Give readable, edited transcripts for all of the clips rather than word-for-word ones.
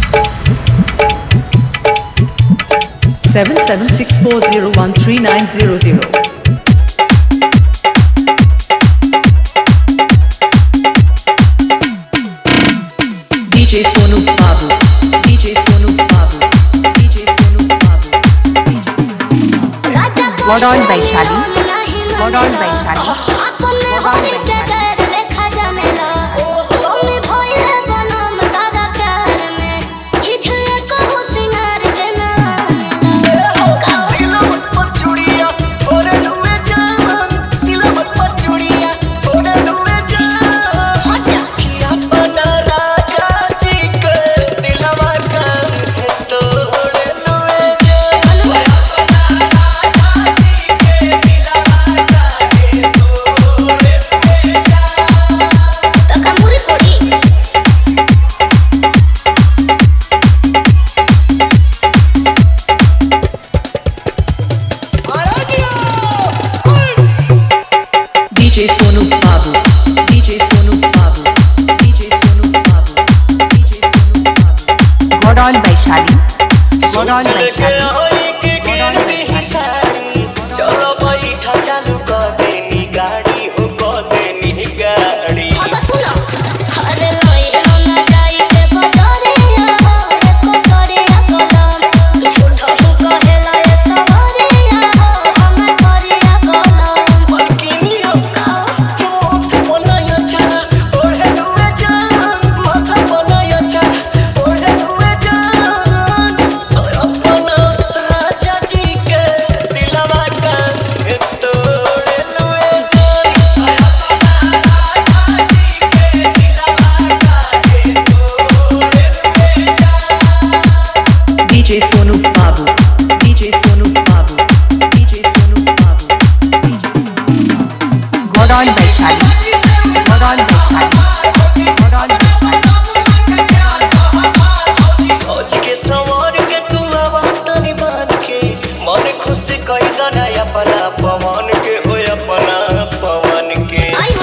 7764013900. DJ Sonu Babu, DJ Sonu Babu, DJ Sonu Babu. What on Vaishali? What on Vaishali? What on Vaishali? DJ Sonu Babu, DJ Sonu Babu, DJ Sonu Babu, DJ Sonu Babu. What on Vaishali? What on Vaishali? चलो बैठा चालू कर देनी गाड़ी हो कर देनी गाड़ी DJ Sonu Babu, DJ Sonu Babu, DJ Sonu Babu. What on Vaishali? What on Vaishali? What on सोच के संवर के तू आवातनी बन के मन खुश कई दना अपना पवन के हो अपना पवन के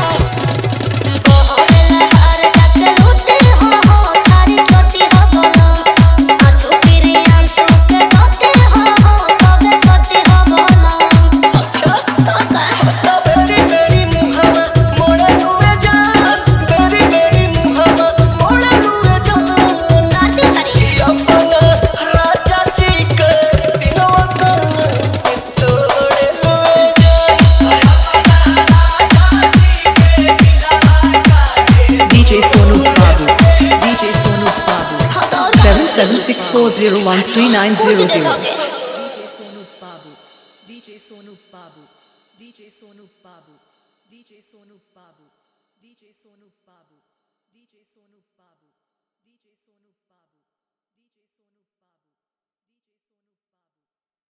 DJ Sonu Babu, DJ Sonu Babu. 7764013900. DJ Sonu Babu, DJ Sonu Babu, DJ Sonu Babu, DJ Sonu Babu, DJ Sonu Babu, DJ Sonu Babu.